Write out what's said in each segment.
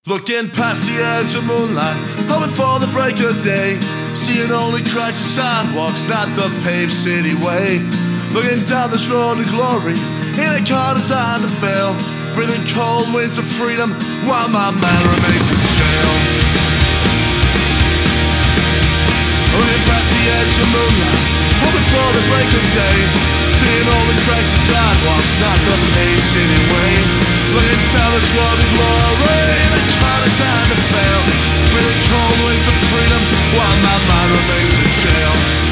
Looking past the edge of moonlight, hoping for the break of day, seeing only Christ's sidewalks, not the paved city way. Looking down this road to glory, in a car designed to fail, breathing cold winds of freedom while my man remains in jail. Looking past the edge of moonlight, hoping for the break of day, seeing only Christ's sidewalks, not the paved city way. Looking down this road to glory, in a car designed to fail, breathing cold winds of freedom while my mind remains in jail.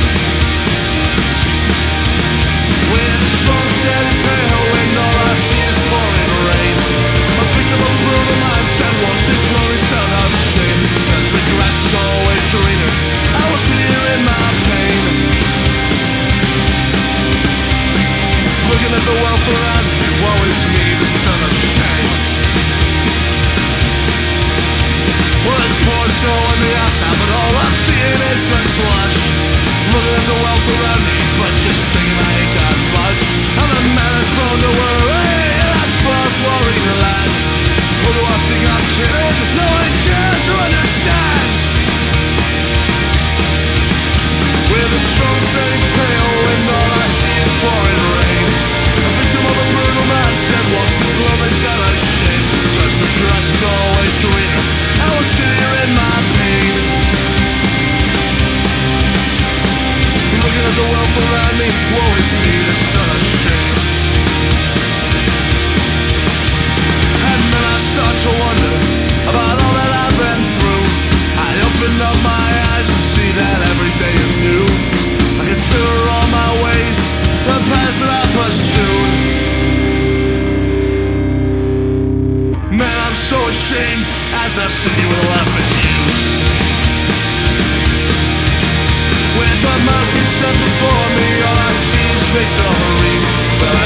With a strong steady tail when all I see is pouring rain, a victim of a brutal mindset walks this lonely son of shame. Cause the grass is always greener, I was here in my pain, looking at the wealth around me, woe is me, the son of shame. Well, it's pouring snow on the outside, but all I'm seeing is the slush. Looking at the wealth around me, but just thinking I ain't got much. I'm a man that's prone to worry, and I'm forth worrying lad. Who do I think I'm kidding? No one cares or understands. With a strong steady tail, when all I see is pouring rain, a victim of a brutal mindset walks this lonely son of shame. Cause the grass is always greener, I was sitting here in my pain, looking at the wealth around me, woe is me, the son of shame. And then I start to wonder about all that I've been through. I open up my eyes and see that every day is new. I consider all my ways, the paths that I pursued. Man, I'm so ashamed as I see with life misused. With a mountain set before me, all I see is victory. But I